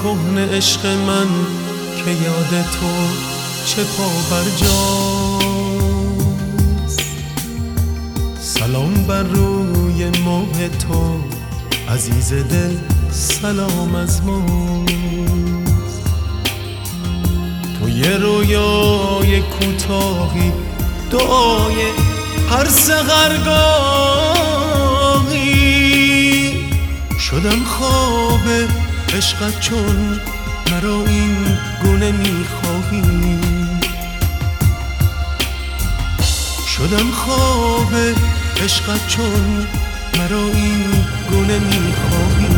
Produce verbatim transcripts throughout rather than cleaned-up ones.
کهنه عشق من که یاد تو چه پا بر جاست. سلام بر روی ماه تو عزیز دل، سلام از ماست. تو یه رویای کوتاهی، دعای هر سحرگاهی، شدم خواب عشقت چون مرا این گونه میخواهی. شدم خواب عشقت چون مرا این گونه میخواهی.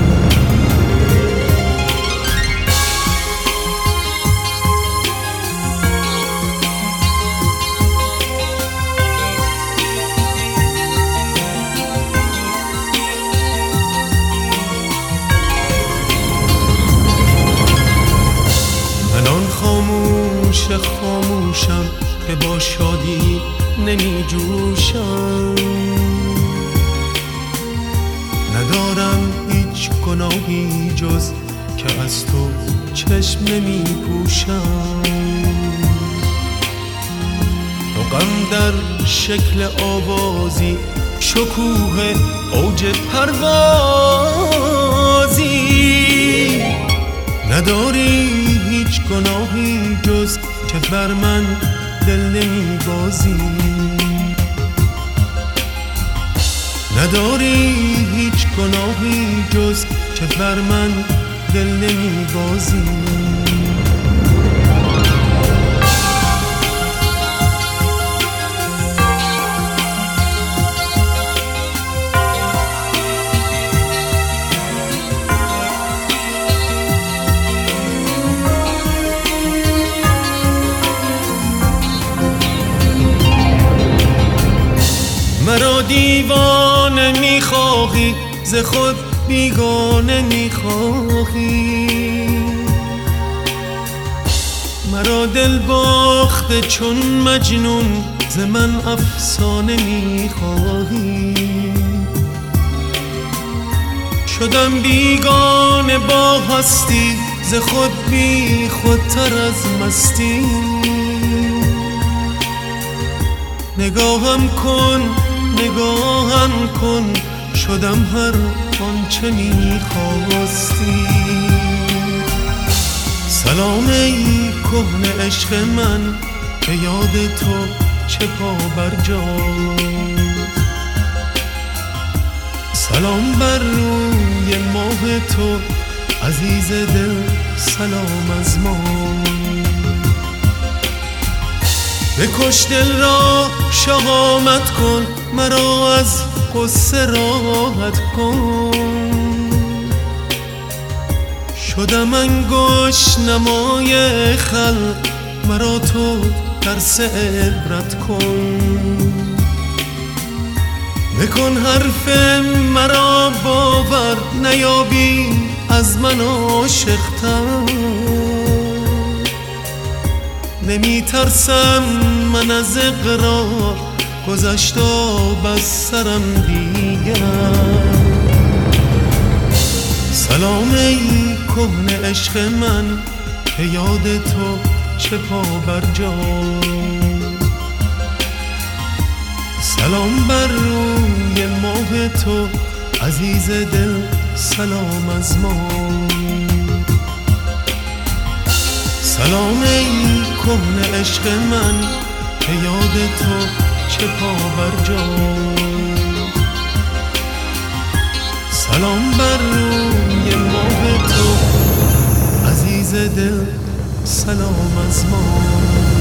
خاموش خاموشم که با شادی نمی جوشم. ندارم هیچ گناهی جز که از تو چشم نمی پوشم. تو غم در شکل آوازی، شکوه اوج پروازی، نداری هیچ گناهی جز که بر من دل نمی بازی. نداری هیچ گناهی جز که بر من دل نمی بازی. مرا دیوانه میخواهی، ز خود بیگانه میخواهی. مرا دل باخته چون مجنون، ز من افسانه میخواهی. شدم بیگانه با هستی، ز خود بی خودتر از مستی. نگاهم کن نگاهم کن، شدم هر آنچه میخواستی. سلام ای کهنه عشق من که یاد تو چه پا بر جاست. سلام بر روی ماه تو عزیز دل، سلام از ما. بکش دل را شهامت کن، مرا از غصه راحت کن. شدم انگشت نمای خلق، مرا تو درس عبرت کن. بکن حرف مرا باور، نیابی از من عاشق‌تر. نمی ترسم من از اقرار، گذشت آب از سرم دیگر. سلام ای کهنه عشق من که یاد تو چه پا بر جاست. سلام بر روی ماه تو عزیز دل، سلام از ما. سلام ای کهنه عشق من که یاد تو چه پا بر جاست. سلام بر روی ماه تو عزیز دل، سلام از ما.